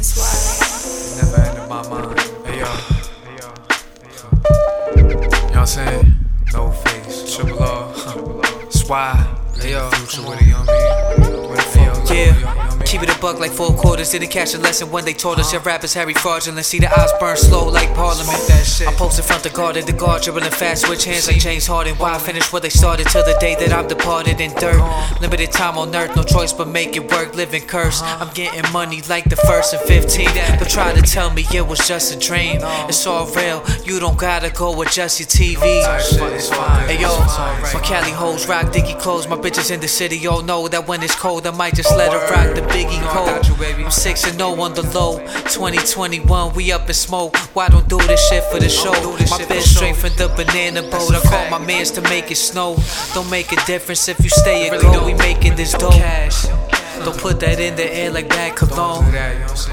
That's why. Never entered my mind. Hey yo. You know what I'm saying? No face. Triple R. That's why. Hey yo. Future with it, you know what I mean? Yeah, keep it a buck like 4 quarters. Didn't catch a lesson when they taught us. Your rappers Harry fraudulent. See the eyes burn slow like Parliament. I'm posted front the guard at the guard, dribbling fast, switch hands like James Harden. Why I finish what they started till the day that I'm departed in dirt. Limited time on earth, no choice but make it work. Living curse. I'm getting money like the 1st and 15th. Don't try to tell me it was just a dream. It's all real. You don't gotta go adjust your TV. Hey yo, my Cali hoes rock diggy clothes. My bitches in the city all know that when it's cold I might just let her rock the Biggie code. I'm 6-0 on the low. 2021 we up in smoke. Why don't do this shit for the show? My bitch straight from the banana boat. I call my mans to make it snow. Don't make a difference if you stay at go. We making this dope. Don't put that in the air like bad cologne.